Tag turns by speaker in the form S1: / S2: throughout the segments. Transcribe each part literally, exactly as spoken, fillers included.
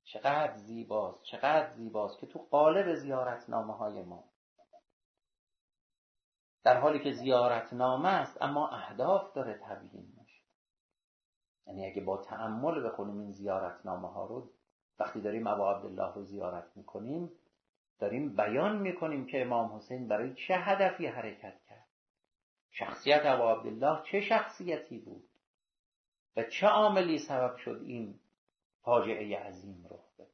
S1: چقدر زیباست، چقدر زیباست که تو قالب زیارتنامه های ما، در حالی که زیارتنامه است اما اهداف داره تبیین میشه. یعنی اگه با تأمل بخونیم این زیارتنامه ها رو، وقتی داریم ابا عبدالله رو زیارت میکنیم داریم بیان میکنیم که امام حسین برای چه هدفی حرکت کرد، شخصیت ابا عبدالله چه شخصیتی بود و چه عاملی سبب شد این فاجعه عظیم رخ بده.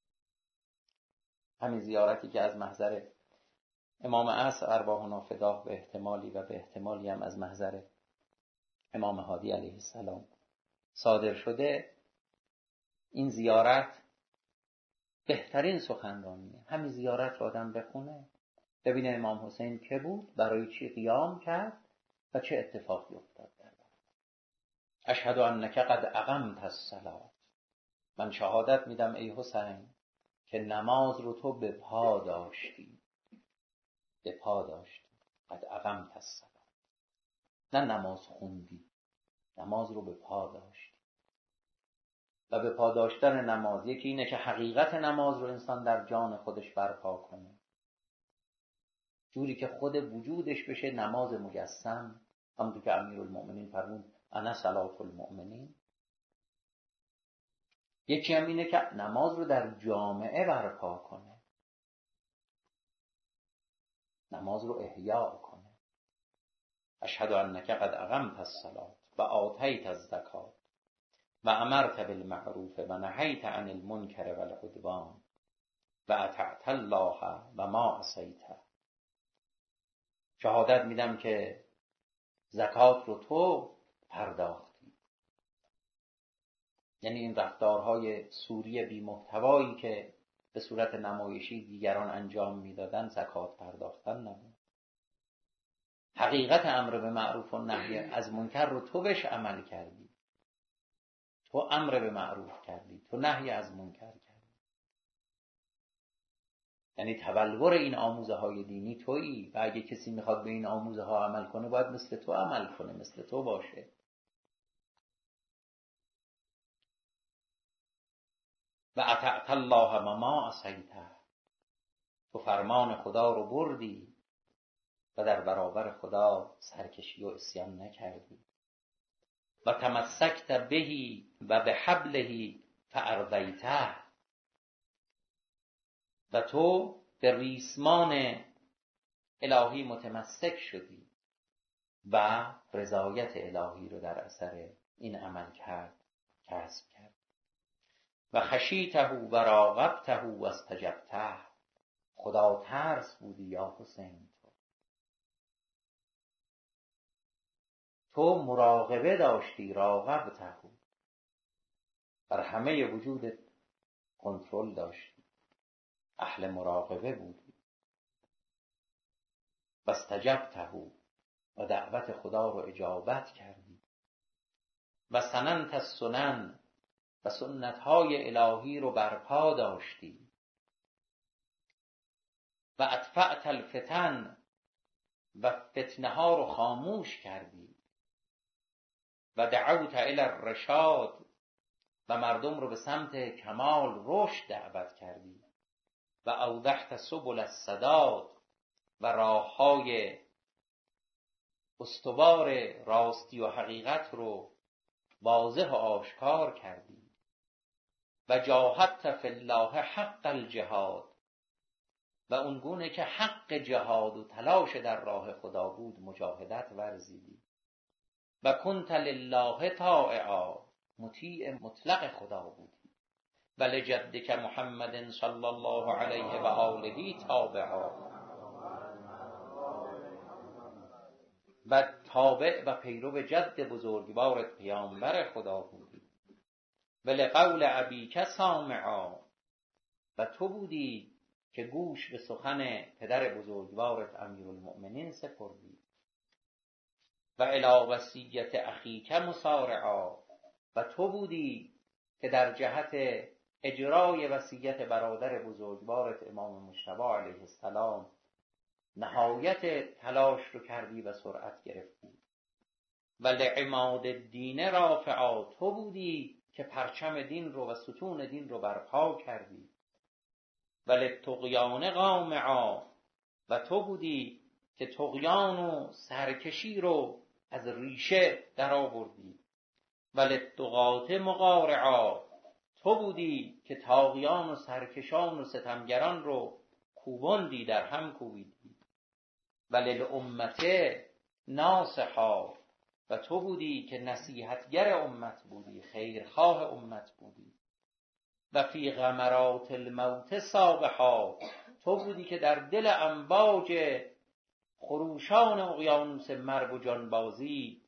S1: همین زیارتی که از محضر امام عصر ارواحنا فداه به احتمالی و به احتمالی هم از محضر امام هادی علیه السلام صادر شده، این زیارت بهترین سخنرانیه. همین زیارت رو آدم بخونه ببینه امام حسین که بود، برای چی قیام کرد و چه اتفاقی افتاد در بعد. اشهد انک قد اقمت الصلاة، من شهادت میدم ای حسین که نماز رو تو به پا داشتی، به پا داشتی. قد اقمت الصلاة، نه نماز خوندی، نماز رو به پا داشتی. و به پا داشتن نماز یکی اینه که حقیقت نماز رو انسان در جان خودش برپا کنه، جوری که خود وجودش بشه نماز مجسم، همونطور که امیرالمؤمنین فرمود انا صلاة المؤمنین. یکی هم اینه که نماز رو در جامعه برپا کنه، نماز رو احیا کنه. اشهد انک قد اقمت الصلاة و آتیت الزکاة و امرت بالمعروف و نهیت عن المنکر و العدوان و اطعت الله و ما عصیت. شهادت میدم که زکات رو تو پرداختی. یعنی این رفتارهای سوری بی محتوایی که به صورت نمایشی دیگران انجام میدادن زکات پرداختن نبود. حقیقت امر به معروف و نهی از منکر رو تو بهش عمل کردی، تو امر به معروف کردی، تو نهی از منکر کردی. یعنی تبلور این آموزه های دینی تویی و اگه کسی میخواد به این آموزه ها عمل کنه باید مثل تو عمل کنه، مثل تو باشه. و اطعت الله و ما عصیت، تو فرمان خدا رو بردی و در برابر خدا سرکشی و عصیان نکردی. و تمسکت بهی و به حبله فارضیته، و تو به ریسمان الهی متمسک شدی و رضایت الهی رو در اثر این عمل کرد کسب کرد. و خشیته و راقبته و استجبته، خدا ترس بودی یا حسین، تو تو مراقبه داشتی، راقبته، بر همه وجودت کنترل داشتی، اهل مراقبه بودی. و استجبته، و دعوت خدا رو اجابت کردی. و سننت السنن، و سنتهای الهی رو برپا داشتی. و اطفأت الفتن، و فتنه ها رو خاموش کردی. و دعوت الی الرشاد، و مردم رو به سمت کمال رشد دعوت کردی. و اوضحت سبل السداد، و راههای استوار راستی و حقیقت رو واضح و آشکار کردی. و جاهدت فی الله حق الجهاد، و اونگونه که حق جهاد و تلاش در راه خدا بود مجاهدت ورزیدی. و کنت لله طائعا، مطیع مطلق خدا بودی. و لجدک محمد صلی الله علیه و آله تابعا، و تابع و پیرو جد بزرگوارت پیامبر خدا بودی. و لقول ابیک سامعا، و تو بودی که گوش به سخن پدر بزرگوارت امیرالمؤمنین سپردی. و الی وصیت اخیک مسارعا، و تو بودی که در جهت اجرای وصیت برادر بزرگوارت امام مجتبی علیه السلام نهایت تلاش رو کردی و سرعت گرفتی. و لعماد الدین رافعا، تو بودی که پرچم دین رو و ستون دین رو برپا کردی. ولی طغیان قامعا، و تو بودی که طغیان و سرکشی رو از ریشه در آوردی. ولی طغات مقارعا، تو بودی که طاغیان و سرکشان و ستمگران رو کوباندی، در هم کوبیدی. ولی الامت ناصحا، و تو بودی که نصیحتگر امت بودی، خیرخواه امت بودی. و فی غمرات الموت سابحا، تو بودی که در دل امواج خروشان اقیانوس مرگ و جانبازی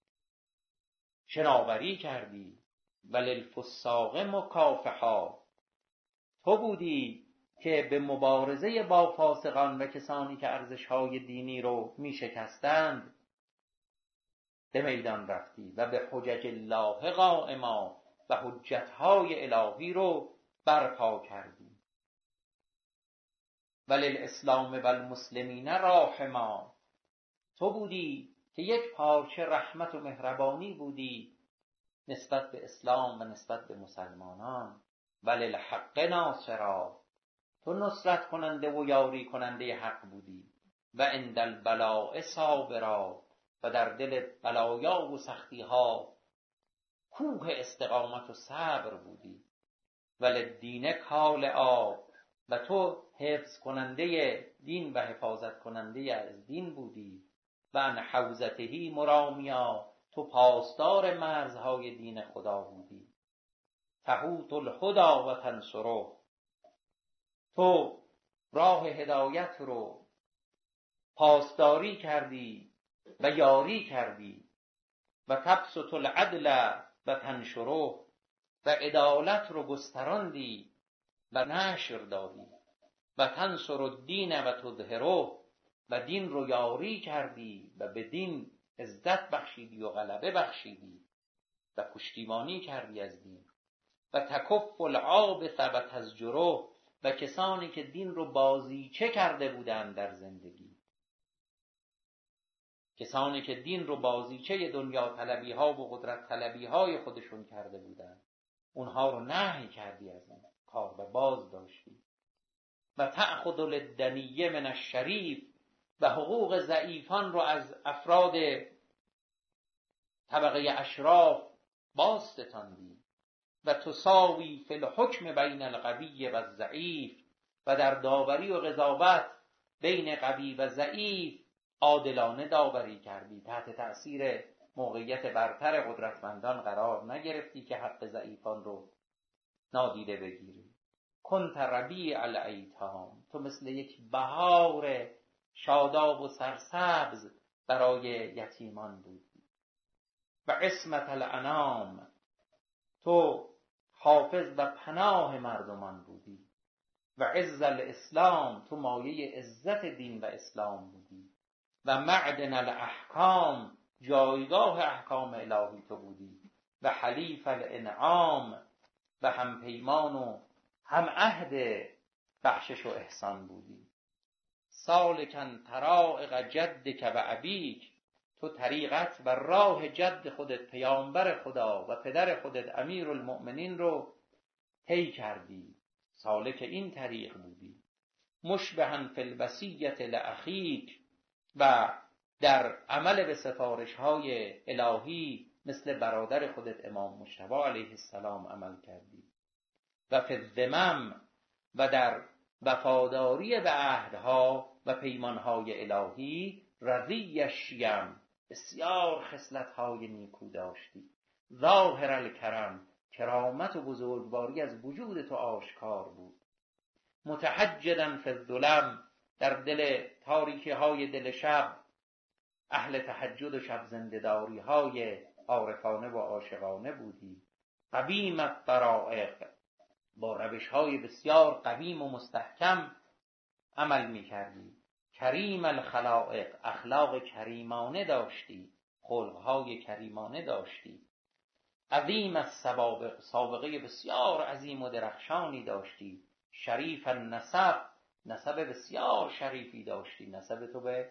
S1: شناوری کردی. ولی الفساق مکافحا، تو بودی که به مبارزه با فاسقان و کسانی که ارزش‌های دینی رو می شکستند به میدان رفتی و به حجج الله قائما، و حجت‌های الهی رو برپا کردی. ولی الاسلام و المسلمین راحما، تو بودی که یک پارچه رحمت و مهربانی بودی نسبت به اسلام و نسبت به مسلمانان. ولی الحق ناصرا، تو نصرت کننده و یاری کننده حق بودی. و عند البلاء صابرا، و در دل بلایا و سختی ها کوه استقامت و صبر بودی. ولی دین کالعا، و تو حفظ کننده دین و حفاظت کننده از دین بودی. و ان حوزتهی مرامیا، تو پاسدار مرزهای دین خدا بودی. تحوط الهدی و تنصره، تو راه هدایت رو پاسداری کردی و یاری کردی. و تبسط العدل و تنشره، و عدالت رو گستراندی و نشر دادی. و تنصر الدین و تظهره، و دین رو یاری کردی و به دین عزت بخشیدی و غلبه بخشیدی و پشتیبانی کردی از دین. و تکف العابث و تزجره، و کسانی که دین رو بازیچه کرده بودند در زندگی، کسانی که دین رو بازیچه دنیا طلبی ها و قدرت طلبی های خودشون کرده بودند، اونها رو نهی کردی از این کار و باز داشتی. و تأخذ للدنیه من الشریف، و حقوق ضعیفان رو از افراد طبقه اشراف بازستاندی. و تساوی فی الحکم بین القوی و الضعیف، و در داوری و قضاوت بین قوی و ضعیف عادلانه داوری کردی. تحت تأثیر موقعیت برتر قدرتمندان قرار نگرفتی که حق ضعیفان رو نادیده بگیری. کنت ربیع الایتام، تو مثل یک بهار شاداب و سرسبز برای یتیمان بودی. و عصمت الانام، تو حافظ و پناه مردمان بودی. و عز الاسلام، تو مایه عزت دین و اسلام بودی. و معدن الاحکام، جایگاه احکام الهی تو بودی. و حلیف الانعام، و هم پیمان و هم عهد بخشش و احسان بودی. سالکن طرائق جدک و ابیک، تو طریقت و راه جد خودت پیامبر خدا و پدر خودت امیرالمؤمنین رو طی کردی، سالک این طریق بودی. مشبها فی الوصیة لاخیک، و در عمل به سفارش های الهی مثل برادر خودت امام مجتبی علیه السلام عمل کردی. و فی الذمم، و در وفاداری به عهدها و پیمانهای الهی رضی الشیم، بسیار خصلت‌های نیکو داشتی. ظاهر الکرم، کرامت و بزرگواری از وجود تو آشکار بود. متحجدا فی الظلم، در دل تاریکی های دل شب اهل تهجد و شب زنده‌داری های عارفانه و عاشقانه بودی. قویم الطرائق، با روش های بسیار قویم و مستحکم عمل می کردی. کریم الخلائق، اخلاق کریمانه داشتی، خلقهای کریمانه داشتی. عظیم السوابق، سابقه بسیار عظیم و درخشانی داشتی. شریف النسب، نسب بسیار شریفی داشتی، نسب تو به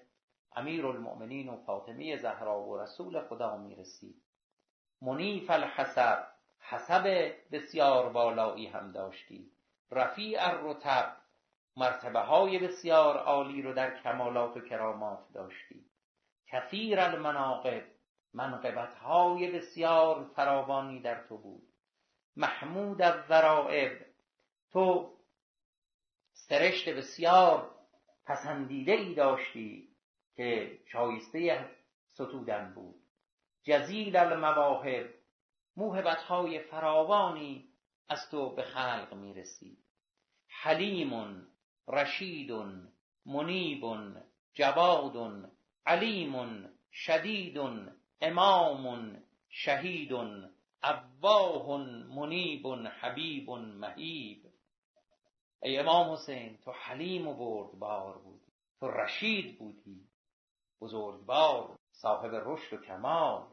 S1: امیرالمؤمنین و فاطمه زهرا و رسول خدا می رسید. منیف الحسب، حسب بسیار بالایی هم داشتی، رفیع الرتب، مرتبه های بسیار عالی رو در کمالات و کرامات داشتی، کثیر المناقب، منقبت های بسیار فراوانی در تو بود، محمود الذرائب، تو سرشت بسیار پسندیده ای داشتی که شایسته ستودن بود، جزیل المواهب، موهبت های فراوانی از تو به خلق می رسید، حلیم رشید منیب جواد علیم شدید امام شهید اواه منیب حبیب مهیب. ای امام حسین، تو حلیم و بردبار بودی، تو رشید بودی، بزرگوار، صاحب رشد و کمال،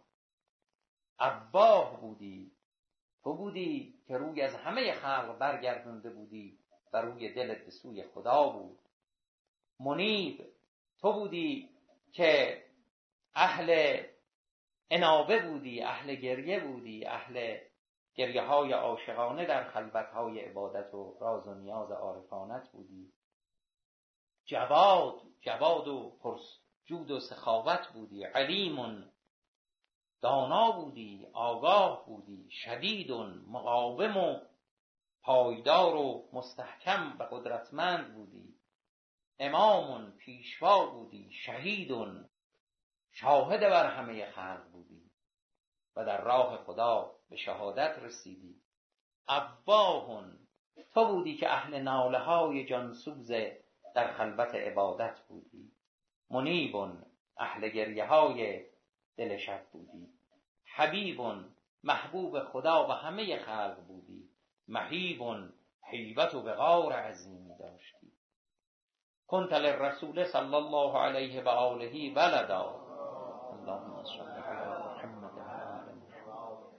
S1: اواه بودی، تو بودی که روی از همه خلق برگردونده بودی و روی دلت به سوی خدا بود، منیب، تو بودی که اهل انابه بودی، اهل گریه بودی، اهل گریه های عاشقانه در خلوت های عبادت و راز و نیاز عارفانت بودی، جواد، جواد و پرس جود و سخاوت بودی، علیم، دانا بودی، آگاه بودی، شدید، مقاوم و پایدار و مستحکم و قدرتمند بودی، امام، پیشوا بودی، شهید، شاهد بر همه خلق بودی و در راه خدا به شهادت رسیدی، اواه، تو بودی که اهل ناله های جانسوز در خلوت عبادت بودی، منیب، اهل گریه های دل شب بودی، حبیب، محبوب خدا و همه خلق بودی، مهیب، هیبت و وقار عظیمی داشتی، کنت للرسول صلی الله علیه و آله ولدا، اللهم صل علی محمد و آل محمد.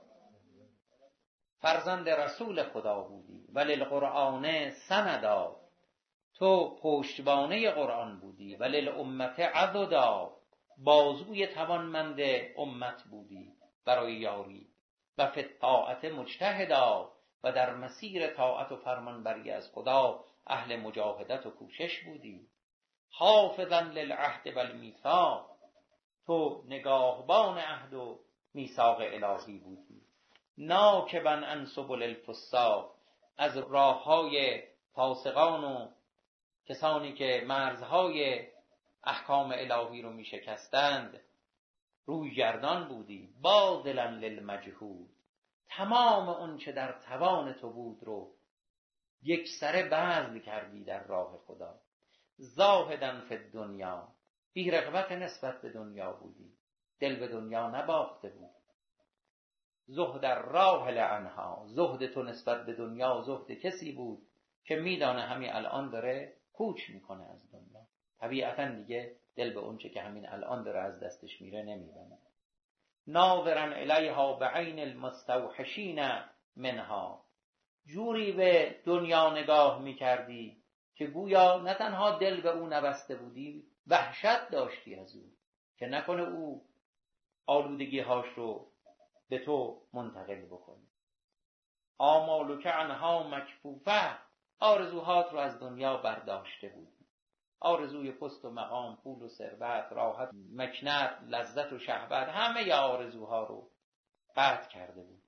S1: فرزند رسول خدا بودی، وللقرآن سندا، تو پشتبانه قرآن بودی، وللامة عضدا، بازوی توانمند امت بودی برای یاری، و فی الطاعة مجتهدا، و در مسیر طاعت و فرمانبری از خدا اهل مجاهدت و کوشش بودی، حافظا للعهد والمیثاق، تو نگاهبان عهد و میثاق الهی بودی، ناکبا عن سبل الفساق، از راههای فاسقان و کسانی که مرزهای احکام الهی رو می شکستند روی گردان بودی، باذلا للمجهود، تمام اون چه در توان تو بود رو یک سره بذل کردی در راه خدا، زاهدا فی الدنیا، بی رغبت نسبت به دنیا بودی، دل به دنیا نباخته بود، زهد الراحل عنها، زهد تو نسبت به دنیا زهد کسی بود که میدانه همین الان داره کوچ میکنه از دنیا، طبیعتا دیگه دل به اون چه که همین الان داره از دستش میره نمیبنه، ناظرا الیها بعین المستوحشین منها، جوری به دنیا نگاه میکردی که گویا نه تنها دل به او نبسته بودی، وحشت داشتی از او که نکنه او آلودگی هاش رو به تو منتقل بکنی، آمالک عنها مکفوفه، آرزوهات رو از دنیا برداشته بودی، آرزوی پست و مقام، پول و ثروت، راحت، مکنت، لذت و شهوت، همه آرزوها رو قطع کرده بودی،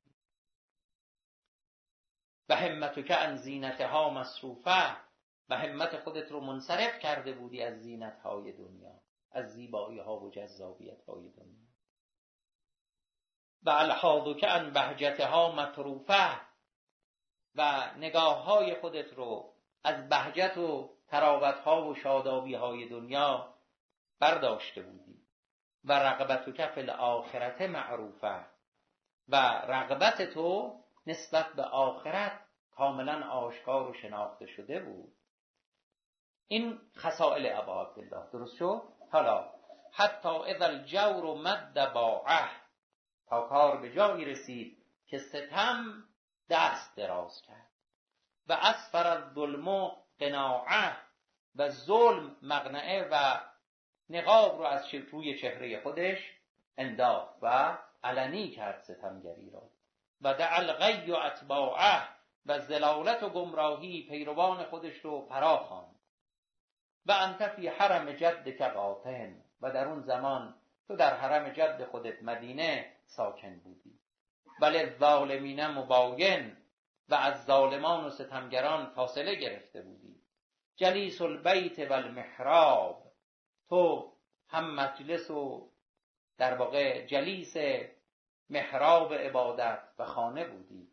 S1: و همتک عن زینتها مصروفه، و همت خودت رو منصرف کرده بودی از زینتهای دنیا، از زیبایی ها و جذابیت های دنیا، و الحاظک عن بهجتها مطروفه، و نگاه های خودت رو از بهجت و تراوت ها و شادابی های دنیا برداشته بودی، و رغبتک فی الاخرت معروفه، و رغبت تو نسبت به آخرت کاملا آشکار و شناخته شده بود. این خصائل ابا عبدالله، درست شد؟ حالا حتی اذا الجور مد باعه، تا کار به جایی رسید که ستم دست دراز کرد، و اسفر الظلم قناعه، و ظلم مقنعه و نقاب رو از روی چهره خودش انداخت و علنی کرد ستمگری را، و دع الغی و اتباعه و زلالت و گمراهی پیروان خودش رو فرا خواند. و انت فی حرم جدک قاطن، و در اون زمان تو در حرم جد خودت مدینه ساکن بودی. بل الظالمین مباین، و از ظالمان و ستمگران فاصله گرفته بودی. جلیس البیت و المحراب، تو هم مجلس و در واقع جلیس محراب عبادت و خانه بودی.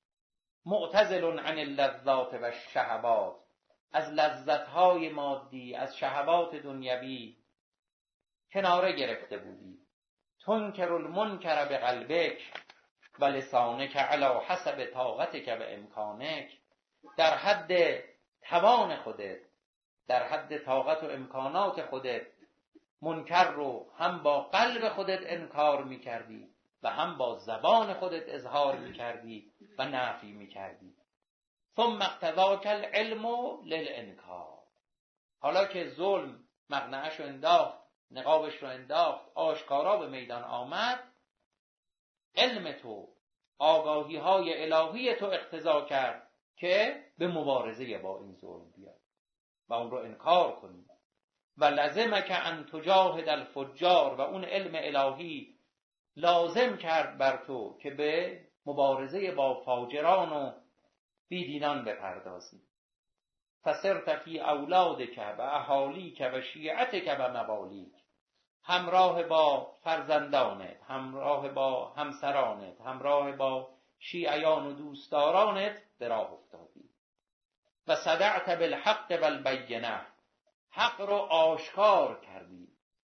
S1: معتزل عن اللذات و الشهوات، از لذتهای مادی، از شهوات دنیوی کناره گرفته بودی. تنکر المنکر بقلبک و لسانک علی حسب طاقتک و امکانک، در حد توان خودت، در حد طاقت و امکانات خودت منکر رو هم با قلب خودت انکار میکردی و هم با زبان خودت اظهار میکردی و نفی میکردی. ثم اقتضاک العلم للانکار، حالا که ظلم مقنعش رو انداخت، نقابش رو انداخت، آشکارا به میدان آمد، علم تو، آگاهی های الهی تو اقتضا کرد که به مبارزه با این ظلم بیاد و اون رو انکار کنی. و لازمک ان تجاهد الفجار، و اون علم الهی لازم کرد بر تو که به مبارزه با فاجران و بیدینان بپردازی. فصرت فی اولادک و اهالیک و شیعتک و موالیک، همراه با فرزندانت، همراه با همسرانت، همراه با شیعیان و دوستدارانت به راه افتادی. و صدعت بالحق و البینه، حق رو آشکار کردی،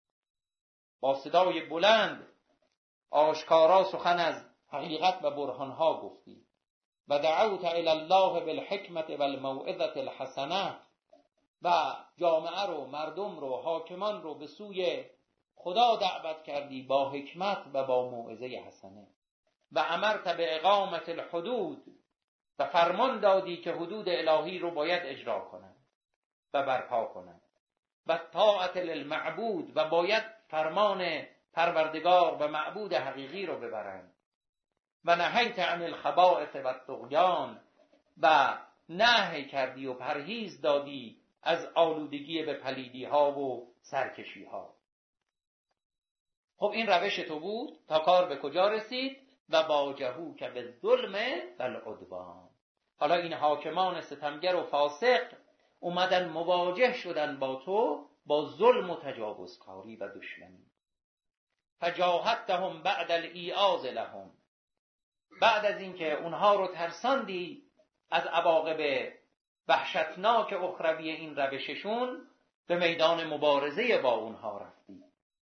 S1: با صدای بلند آشکارا سخن از حقیقت و برهانها گفتی. و دعوت الی الله بالحکمت و الموعظة الحسنه، و جامعه رو، مردم رو، حاکمان رو به سوی خدا دعوت کردی با حکمت و با موعظه حسنه. و امرت به اقامت الحدود، و فرمان دادی که حدود الهی رو باید اجرا کنند و برپا کنند. و طاعت للمعبود، و باید فرمان پروردگار و معبود حقیقی رو ببرند. و نهیت عن الخبائث و الطغیان، و نهی کردی و پرهیز دادی از آلودگی به پلیدی ها و سرکشی ها. خب این روش تو بود تا کار به کجا رسید؟ و واجهو که به ظلم و العدوان، حالا این حاکمان ستمگر و فاسق اومدن مواجه شدن با تو با ظلم و تجاوزکاری و دشمنی. فجاهدتهم بعد الایعاظ لهم، بعد از اینکه اونها رو ترساندی از عواقب وحشتناک اخروی این روششون، به میدان مبارزه با اونها رفتی.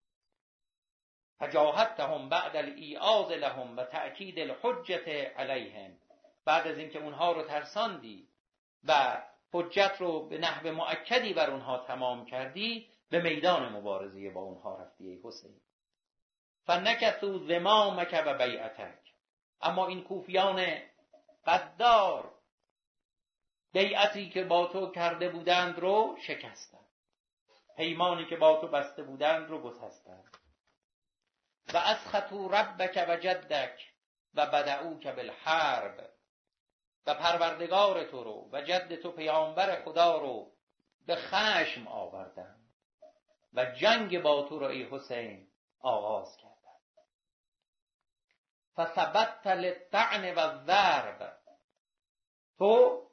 S1: فجاهدتهم بعد الایعاظ لهم و تأکید الحجت علیهم، بعد از اینکه اونها رو ترساندی و حجت رو به نحو مؤکدی بر اونها تمام کردی، به میدان مبارزه با اونها رفتی ای حسین. فنکثوا زمامک و بیعتک، اما این کوفیان غدار بیعتی که با تو کرده بودند رو شکستند، پیمانی که با تو بسته بودند رو گسستند. و اسخطوا ربک و جدک و بدعوک بالحرب، و پروردگار تو رو و جد تو پیامبر خدا رو به خشم آوردند و جنگ با تو رو ای حسین آغاز کردند. فثبت للطعن و الضرب، تو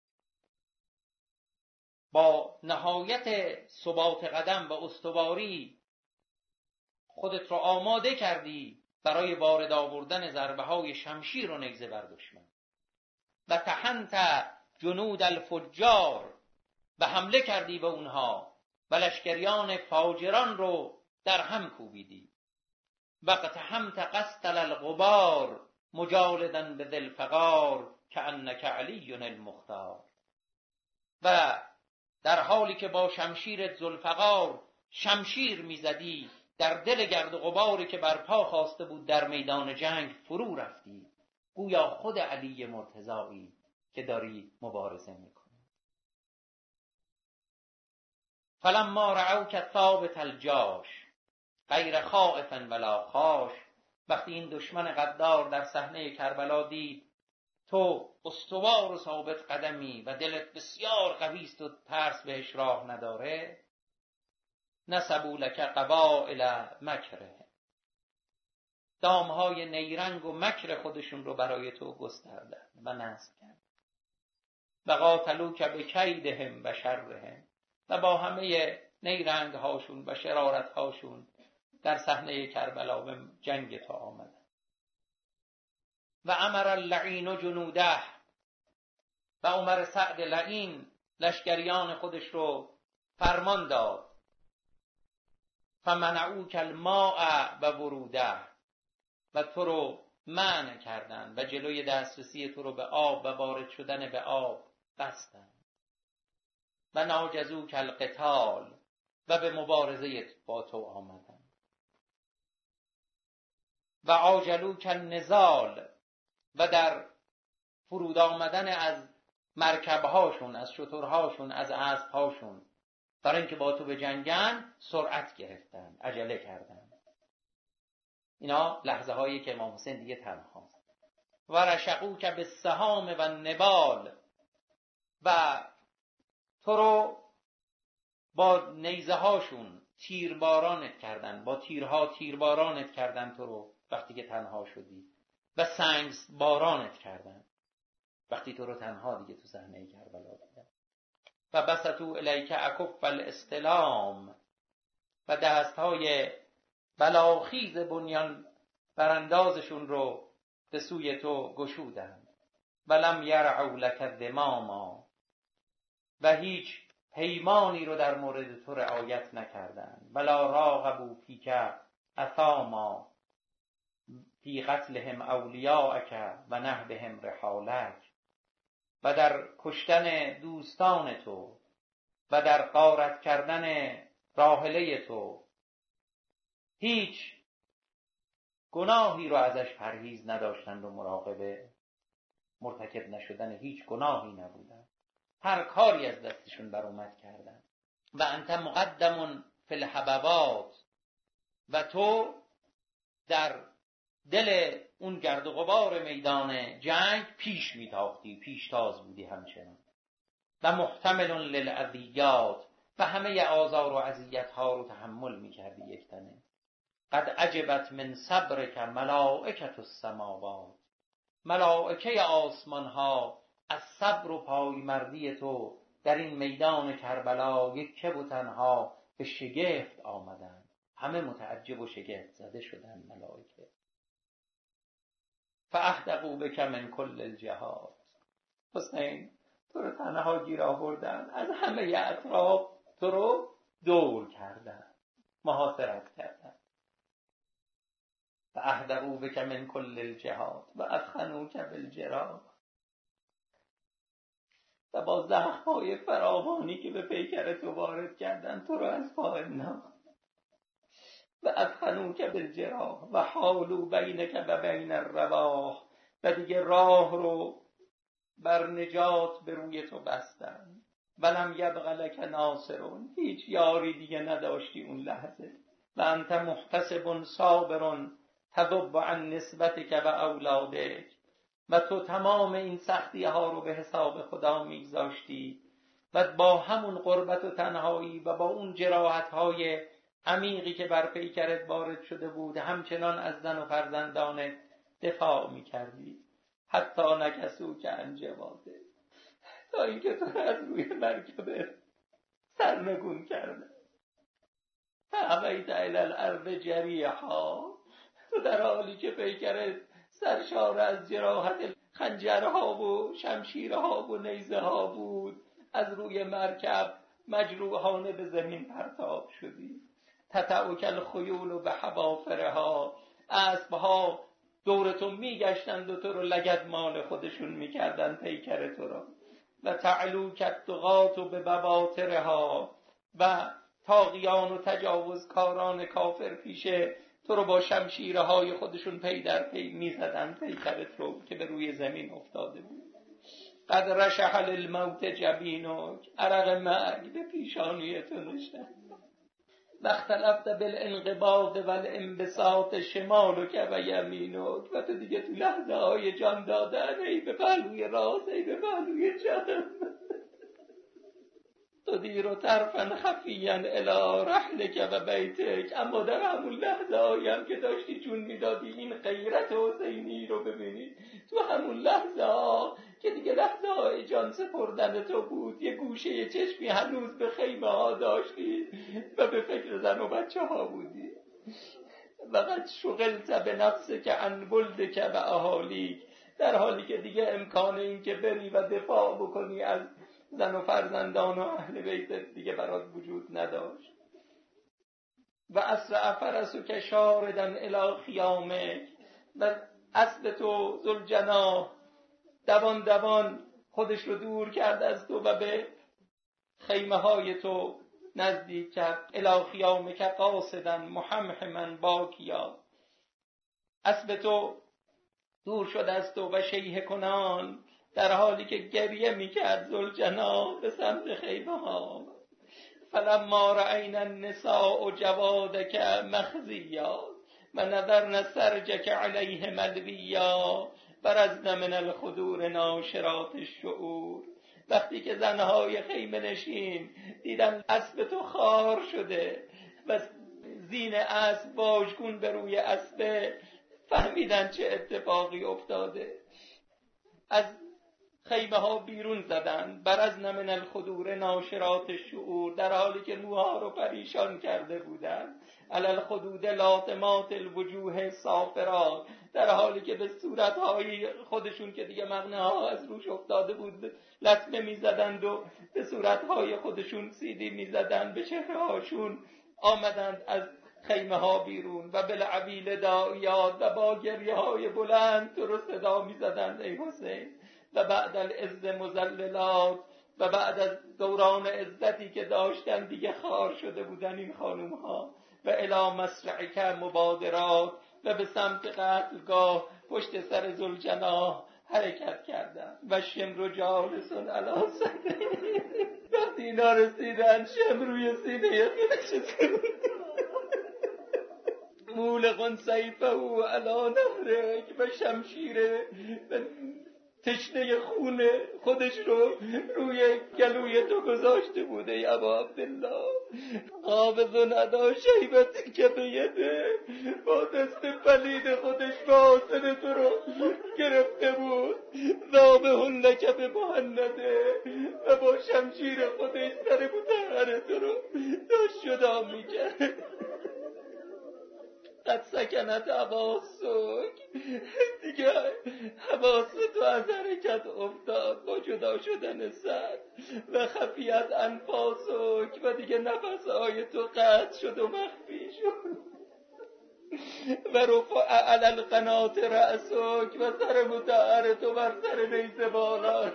S1: با نهایت ثبات قدم و استواری خودت رو آماده کردی برای وارد آوردن ضربه های شمشیر و نیزه بر دشمن. و تحنت جنود الفجار، و حمله کردی به اونها و لشکریان فاجران رو در هم کوبیدی. و قتحمت قسطل الغبار مجالدن به ذی الفقار کأنک علی المختار، و در حالی که با شمشیر ذوالفقار شمشیر میزدی، در دل گرد و غباری که برپا خواسته بود در میدان جنگ فرو رفتی، گویا خود علی مرتضایی که داری مبارزه میکنی. فلما رعوک ثابت الجاش غیر خائفا ولا خاش وقتی این دشمن غدار در صحنه کربلا دید تو استوار و ثابت قدمی و دلت بسیار قوی است و ترس بهش راه نداره، نسبوا لک قبائل مکره، دامهای نیرنگ و مکر خودشون رو برای تو گستردن و نصب کرد. و قاتلوک بکیدهم و شرهم، و با همه نیرنگ هاشون و شرارت هاشون در صحنه کربلا به جنگ تو آمدن. و امر اللعین جنوده، و عمر سعد لعین لشکریان خودش رو فرمان داد. فمنعوک الماء و وروده، و تو رو منع کردن و جلوی دسترسی تو رو به آب و وارد شدن به آب بستن. و ناجزوک القتال، و به مبارزه با تو آمدن. و عاجلوک النزال، و در فرود آمدن از مرکبهاشون، از شترهاشون، از اسبهاشون برای اینکه با تو به جنگن سرعت گرفتن، عجله کردن. اینا لحظه هایی که امام حسین دیگه تنهاست. و رشقوک بالسهام و نبال، و تو رو با نیزه هاشون تیربارانت کردن، با تیرها تیربارانت کردن تو رو وقتی که تنها شدی، و سنگ بارانت کردن وقتی تو رو تنها دیگه تو صحنه کربلا دیدن. و بسطوا الیک اکف الاستلام، و دستهای بلاخیز بنیان براندازشون رو به سوی تو گشودند. ولم یرعوا لک الذماما، و هیچ پیمانی رو در مورد تو رعایت نکردند. ولا راغبوا فیک اثاما، فی قتلهم اولیاءک و نهبهم رحالک، و در کشتن دوستان تو و در غارت کردن راحله تو هیچ گناهی رو ازش پرهیز نداشتند و مراقبه مرتکب نشدن هیچ گناهی نبودن. هر کاری از دستشون بر اومد کردن. و انت مقدم فی الحبوات، و تو در دل اون گرد و غبار میدان جنگ پیش میتاختی، پیشتاز بودی همچنان. و محتمل للاذیات، و همه آزار و اذیت ها رو تحمل میکردی یک تنه. قد عجبت من صبرک ملائکة السماوات، ملائکه آسمان ها از صبر و پایمردی تو در این میدان کربلا یک و تنها به شگفت آمدن. همه متعجب و شگفت زده شدن ملائکه. فاحدقوا بک من کل الجهات، حسین تو رو تنها گیر آوردن، از همه اطراف تو رو دور کردن، محاصرت کردن. فاحدقوا بک من کل الجهات و اثخنوک بالجراح، و با زخم‌های فراوانی که به پیکر تو وارد کردن تو رو از پا انداختن. و اثخنوک بالجراح و حالوا بینک و بین الرواح، و دیگه راه رو بر نجات به روی تو بستن. ولم یبق لک ناصرون، هیچ یاری دیگه نداشتی اون لحظه. و انت محتسب صابر تذب عن نسبتک و اولادک، و تو تمام این سختی ها رو به حساب خدا میگذاشتی و با همون غربت و تنهایی و با اون جراحت های عمیقی که بر پیکرت وارد شده بود همچنان از زن و فرزندانت دفاع میکردی. حتی نکسو که انجواده، تا اینکه تو از روی مرکبه سرنگون کرده. فعویت الی الارض جریحا، تو در حالی که پیکرت سرشار از جراحت خنجرها و شمشیرها و نیزه ها بود، از روی مرکب مجروحانه به زمین پرتاب شدی. تتعوک الخیول به حوافرها، اسبها دورتون میگشتند و تو رو لگد مال خودشون میکردن پیکر تو رو. و تعلوک الطغاة به بواطرها، و طاغیان و تجاوزکاران کافر پیشه تو رو با شمشیرهای خودشون پی در پی میزدن پیکرت رو که به روی زمین افتاده بود. قد رشح للموت جبینک، عرق مرگ به پیشانی تو نشست. و اختلفت بالانقباض و الانبساط شمالک و یمینک، و تو دیگه تو لحظه های جان دادن ای به پهلوی راست ای به پهلوی چپ تدیر طرفا خفیا الی رحلک و بیتک، اما در همون لحظه هایی هم که داشتی جون میدادی این غیرت حسینی رو ببینی، تو همون لحظه ها که دیگه لحظه های جان سپردن تو بود، یه گوشه چشمی هنوز به خیمه ها داشتی و به فکر زن و بچه ها بودی. وقت شغلت به نفسک عن ولدک و اهالیک، در حالی که دیگه امکان این که بری و دفاع بکنی از زن و فرزندان و اهل بیت دیگه برات وجود نداشت. و اسرع فرسک شاردا الی خیامک، و اسب تو ذوالجناح دوان دوان خودش رو دور کرد از تو و به خیمه های تو نزدیک کرد. الی خیامک قاصدا محمحما باکیا، اسب تو دور شد از تو و شیهه کنان در حالی که گریه میکرد ذوالجناح به سمت خیمه ها. فلما رأینا النساء جوادک مخزیا و نظرن سرجک علیه ملویا برزن من الخدور ناشرات الشعور، وقتی که زنهای خیمه نشین دیدن اسب تو خار شده و زین اسب واژگون به روی اسب، فهمیدن چه اتفاقی افتاده، از خیمه ها بیرون زدن. برزن من الخدور ناشرات الشعور، در حالی که موها رو پریشان کرده بودن. علی الخدود لاطمات الوجوه صافرات، در حالی که به صورتهای خودشون که دیگه مغنه ها از روش افتاده بود لطمه میزدند و به صورتهای خودشون سیدی میزدند، به چهره هاشون آمدند از خیمه ها بیرون و بالعویل داعیات و با گریه های بلند تو رو صدا میزدند ای حسین. و بعد العز مذللات، و بعد از دوران عزتی که داشتن دیگه خار شده بودن این خانوم ها. و الی مسرعک مبادرات، و به سمت قتلگاه پشت سر ذوالجناح حرکت کردن. و شمر جالسون علی صدره، وقتی اینا رسیدن شمر روی سینه نشسته بود، مولقون سیفه علی نهرک، و شمشیر تشنه خون خودش رو روی گلوی تو گذاشته بوده. ای ابا عبدالله قابض ادا شیبت که به یده، با دست پلید خودش فاصله تو رو گرفته بود. ذابحون لک به مهنده، و با شمشیر خودش سر بوتهر تو رو داشت جدا میکرد. قد سکنت حواسک، دیگه حواس تو از حرکت افتاد با جدا شدن سر. و خفیت انفاسک، و دیگه نفسهای تو قطع شد و مخفی شد. و رفع علی القنات رأسک، و سر متعر تو بر سر نیزه بالا.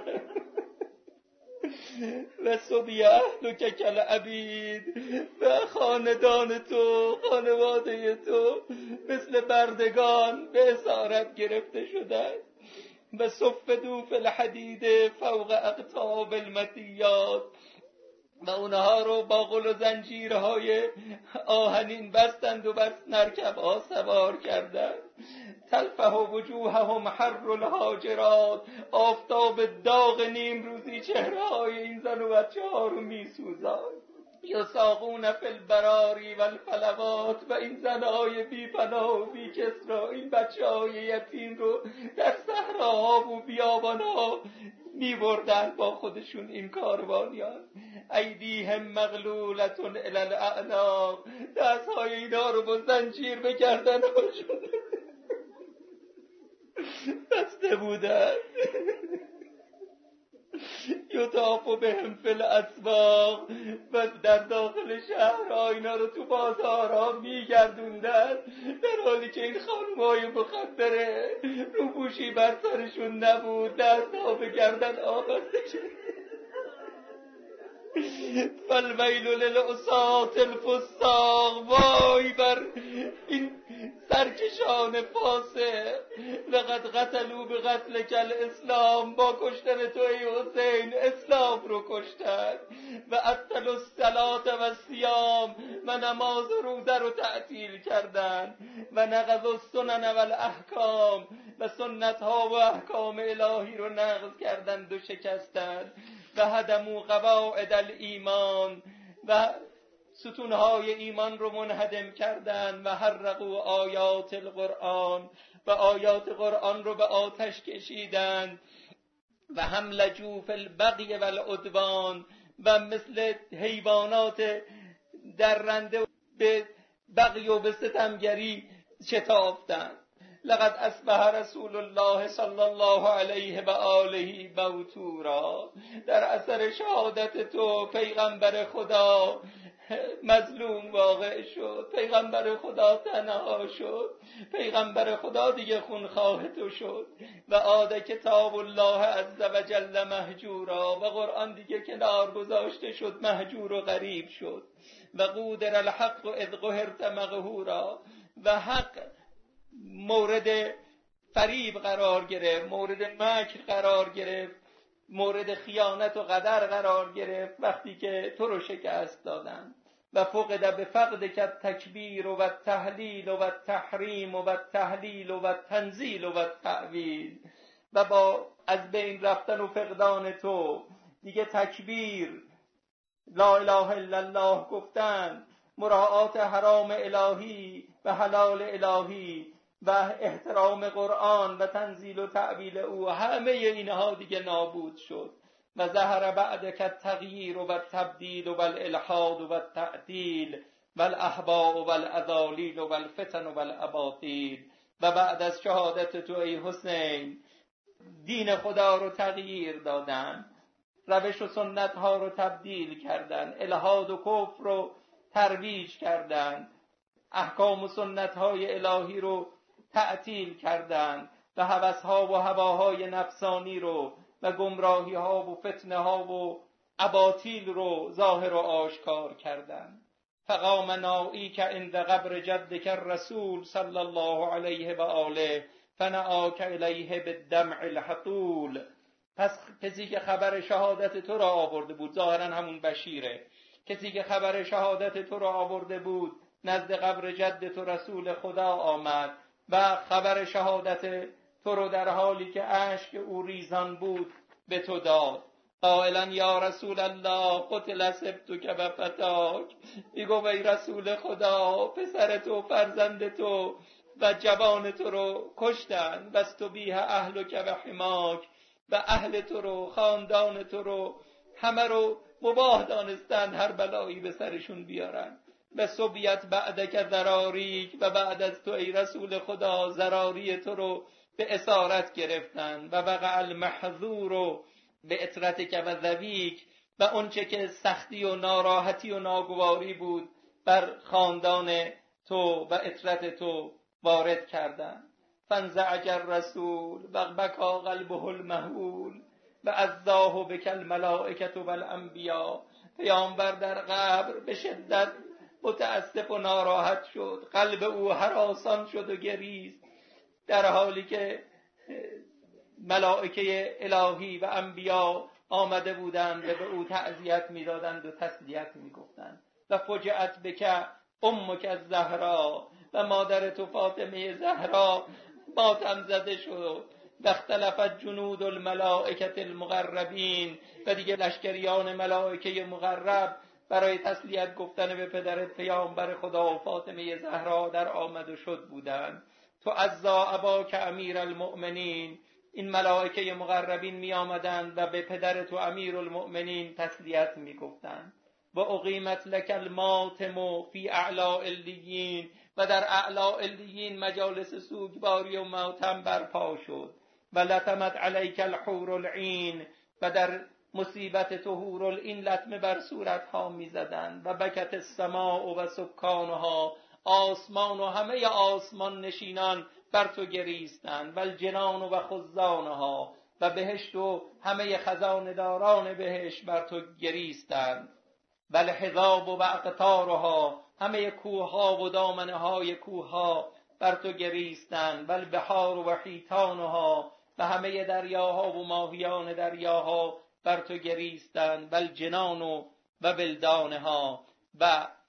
S1: و صبی اهلک کالعبید، و خاندان تو خانواده تو مثل بردگان به اسارت گرفته شدن. و صفدوا فی الحدید فوق اقطاب المطیات، و اونها رو با غل و زنجیرهای آهنین بستند و بر مرکب‌ها سوار کردند. تلفح وجوههم حر الحاجرات، آفتاب داغ نیم روزی چهره‌های این زن و بچه‌ها رو می‌سوزاند. یساقون فی البراری و الفلوات، و این زنهای بی پناه و بی کسرا این بچه‌های یتیم رو در صحراها و بیابان‌ها می‌بردن با خودشون این کاروانیان. ایدیهم مغلولة الی الاعناق، دست‌های اینا رو با زنجیر به گردن‌هاشون بسته بودن. یطاف بهم فی الاسواق، و در داخل شهرها اینا رو تو بازارها میگردوندن، در حالی که این خانم‌های مخدره روپوشی بر سرشون نبود، دست‌ها به گردن آبسته شد. فالویل للعصاة الفساق، وای بر این سرکشان فاسق. لقد قتلوا بقتلک الاسلام، با کشتن تو ای حسین اسلام رو کشتن. و ابطلوا الصلاة و الصیام، و نماز و روزه رو تعطیل کردند و نقض السنن و الاحکام و سنت ها و احکام الهی رو نقض کردند و شکستند و هدموا قواعد الایمان و ستونهای ایمان رو منهدم کردند و حرقوا آیات القرآن و آیات قرآن رو به آتش کشیدند و هم لجوا فی البغی و العدوان و مثل حیوانات درنده به بغی و به ستمگری شتافتند. لقد اصبح رسول الله صلی الله علیه و آله موتورا. در اثر شهادت تو پیغمبر خدا مظلوم واقع شد، پیغمبر خدا تنها شد، پیغمبر خدا دیگه خونخواه تو شد و عاد کتاب الله عز و جل مهجورا و قرآن دیگه کنار گذاشته شد، مهجور و غریب شد و قودر الحق اذ قهرت مقهورا و حق مورد فریب قرار گرفت، مورد مکر قرار گرفت، مورد خیانت و قدر قرار گرفت وقتی که تو رو شکست دادن. و فقد به فقد که تکبیر و تحلیل و تحریم و تحلیل و تنزیل و تعویل و با از بین رفتن و فقدان تو دیگه تکبیر، لا اله الا الله گفتن، مراعات حرام الهی و حلال الهی و احترام قرآن و تنزیل و تعویل او، همه اینها دیگه نابود شد. و ظهر بعد که تغییر و تبدیل و الالحاد و تعدیل و الاحباء و الاذالیل و الفتن و الاباطیل. و بعد از شهادت تو ای حسین دین خدا رو تغییر دادن، روش و سنت ها رو تبدیل کردن، الحاد و کفر رو ترویج کردن، احکام و سنت های الهی رو تعطیل کردند و هوس‌ها و هواهای نفسانی رو و گمراهی ها و فتنه ها و اباطیل رو ظاهر و آشکار کردند. فقام نائیک عند قبر جدک الرسول صلی الله علیه و آله فنعاک الیه بالدمع الحطول. پس کسی که خبر شهادت تو را آورده بود، ظاهرا همون بشیره، کسی که خبر شهادت تو را آورده بود نزد قبر جد تو رسول خدا آمد و خبر شهادت تو رو در حالی که اشک او ریزان بود به تو داد، قائلا یا رسول الله قتل سبتک و فتاک. میگو ای رسول خدا پسر تو، فرزند تو و جوان تو رو کشتن، و استبیح اهلک و حماک و اهل تو رو، خاندان تو رو، همه رو مباح دانستن هر بلایی به سرشون بیارن. و صبیت بعدک ذراریک و بعد از تو ای رسول خدا ذراری تو رو به اسارت گرفتن. و وقع المحظور به اطرتک و ذویک و اونچه که سختی و ناراحتی و ناگواری بود بر خاندان تو و اطرت تو وارد کردن. فانزعج الرسول و بکا قلبه المهول و عزاه بک الملائکة و الانبیا. پیامبر در قبر به شدت متاسف و ناراحت شد، قلب او هراسان شد و گریست، در حالی که ملائکه الهی و انبیا آمده بودند و به او تعزیت می‌دادند و تسلیت می‌گفتند. و فجعت بک امک الزهرا و مادر تو فاطمه زهرا ماتم زده شد. و اختلفت جنود الملائکه المقربین و دیگه لشکریان ملائکه مقرب برای تسلیت گفتن به پدرت پیامبر خدا و فاطمه زهرا در آمد و شد بودند. تو عزا اباک امیر المؤمنین، این ملائکه مقربین می آمدند و به پدرت و امیر المؤمنین تسلیت می گفتند. و اقیمت لک الماتم فی اعلا علیین و در اعلا علیین مجالس سوگواری و ماتم برپا شد. و لطمت علیک الحور العین و در مصیبت تو حور العین لطمه بر صورتها می زدند. و بکت السماء و سکانها، آسمان و همه آسمان نشینان بر تو گریستند. و الجنان و خزانها و بهشت و همه خزانداران بهشت بر تو گریستند. و الحجاب و اقطارها، همه کوهها و دامنه های کوهها بر تو گریستند. و البحار و حیتانها و همه دریاها و ماهیان دریاها بر تو گریستند. و الجنان و بلدانها و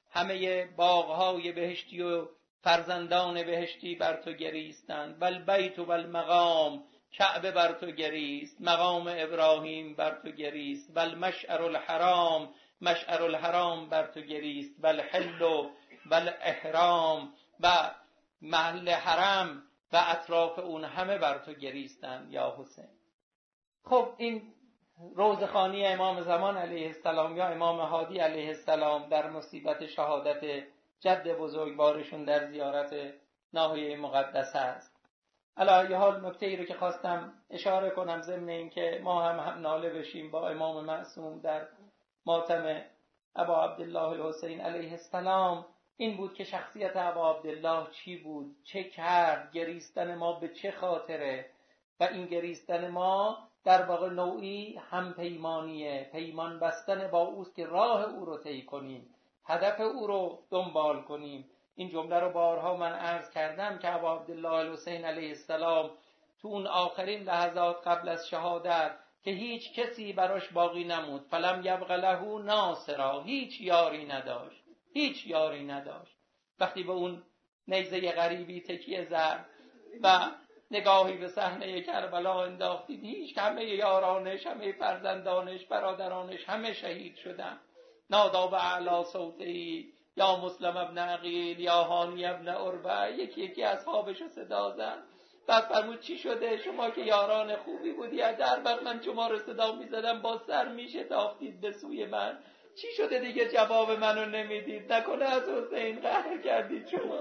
S1: همه باغهای بهشتی و فرزندان بهشتی بر تو گریستند. بل بیت و بل مقام، کعبه بر تو گریست، مقام ابراهیم بر تو گریست. بل مشعر الحرام، مشعر الحرام بر تو گریست. بل حل و بل احرام، و محل حرم و اطراف اون همه بر تو گریستند یا حسین. خب این روزخوانی امام زمان علیه السلام یا امام هادی علیه السلام در مصیبت شهادت جد بزرگوارشون در زیارت ناحیه مقدسه است. علی ای حال نکته ای رو که خواستم اشاره کنم ضمن این که ما هم هم ناله بشیم با امام معصوم در ماتم ابا عبدالله الحسین علیه السلام، این بود که شخصیت ابا عبدالله چی بود، چه کرد، گریستن ما به چه خاطره، و این گریستن ما در واقع نوعی هم پیمانیه، پیمان بستن با اوست که راه او رو طی کنیم، هدف او رو دنبال کنیم. این جمله رو بارها من عرض کردم که ابا عبدالله الحسین علیه السلام تو اون آخرین لحظات قبل از شهادت که هیچ کسی براش باقی نمود، فلم یبق له ناصرا، هیچ یاری نداشت، هیچ یاری نداشت. وقتی به اون نیزه غریبی تکیه زد و نگاهی به صحنه کربلا انداختید، هیچ همه یارانش، همه فرزندانش، برادرانش همه شهید شدن. نادا به اعلی صوتی یا مسلم ابن عقیل یا هانی ابن عربه، یکی یکی اصحابش رو صدا زد. بعد فرمود چی شده؟ شما که یاران خوبی بودی، از هر وقت من شما رو صدا میزدم با سر میشتافتید به سوی من، چی شده دیگه جواب منو نمیدید؟ نکنه از حسین قهر کردید شما؟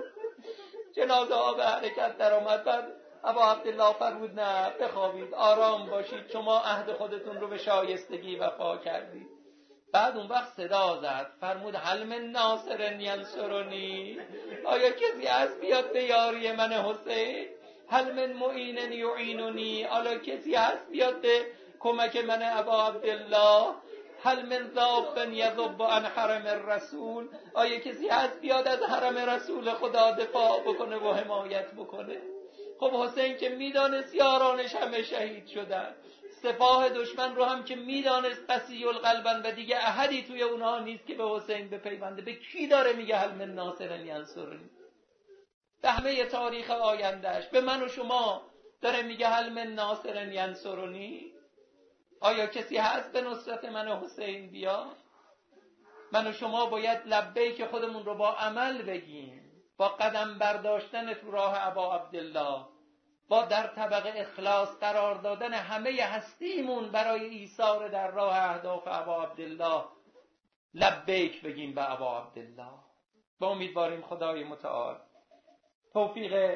S1: جنازه ها به حرکت در آمد. بعد ابا عبدالله فرمود نه، بخوابید، آرام باشید، شما عهد خودتون رو به شایستگی وفا کردید. بعد اون وقت صدا زد، فرمود هل من ناصر ینصرنی، آیا کسی هست بیاد به یاری من حسین؟ هل من معین یعیننی، آیا کسی هست بیاد به کمک من ابا عبدالله؟ هل من ذاب یذب عن حرم الرسول، آیا کسی هست بیاد از حرم رسول خدا دفاع بکنه و حمایت بکنه؟ خب حسین که میدانست یارانش همه شهید شدن، سپاه دشمن رو هم که میدانست قسی القلبن و دیگه احدی توی اونها نیست که به حسین بپیونده، به کی داره میگه هل من ناصر ینصرنی؟ به همه تاریخ آیندهش، به من و شما داره میگه هل من ناصر ینصرنی؟ آیا کسی هست به نصرت من و حسین بیا؟ من و شما باید لبیک خودمون رو با عمل بگیم، با قدم برداشتن تو راه ابا عبدالله، با در طبق اخلاص قرار دادن همه هستیمون برای ایثار در راه اهداف ابا عبدالله لبیک بگیم به ابا عبدالله. با امیدواریم خدای متعال توفیق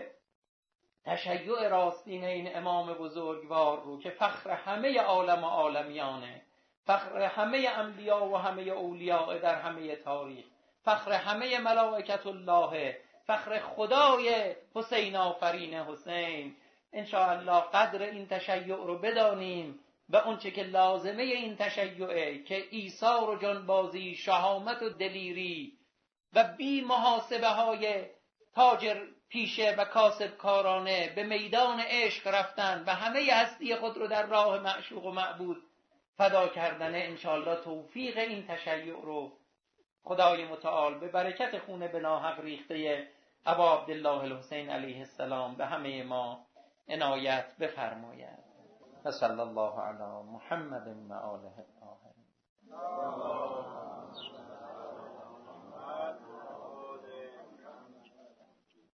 S1: تشیع راستین این امام بزرگوار رو که فخر همه عالم و عالمیانه، فخر همه انبیا و همه اولیاء در همه تاریخ، فخر همه ملائکت الله، فخر خدای حسین آفرین حسین، انشاءالله قدر این تشیع رو بدانیم و اونچه که لازمه این تشیعه که ایثار و جانبازی، شهامت و دلیری و بی محاسبه های تاجر پیشه و کاسب کارانه به میدان عشق رفتن و همه هستی خود رو در راه معشوق و معبود فدا کردن، انشاءالله توفیق این تشیع رو خدای متعال به برکت خون به ناحق ریخته ابا عبدالله الحسین علیه السلام به همه ما عنایت بفرماید. و صلی الله علی محمد و آله الطاهرین.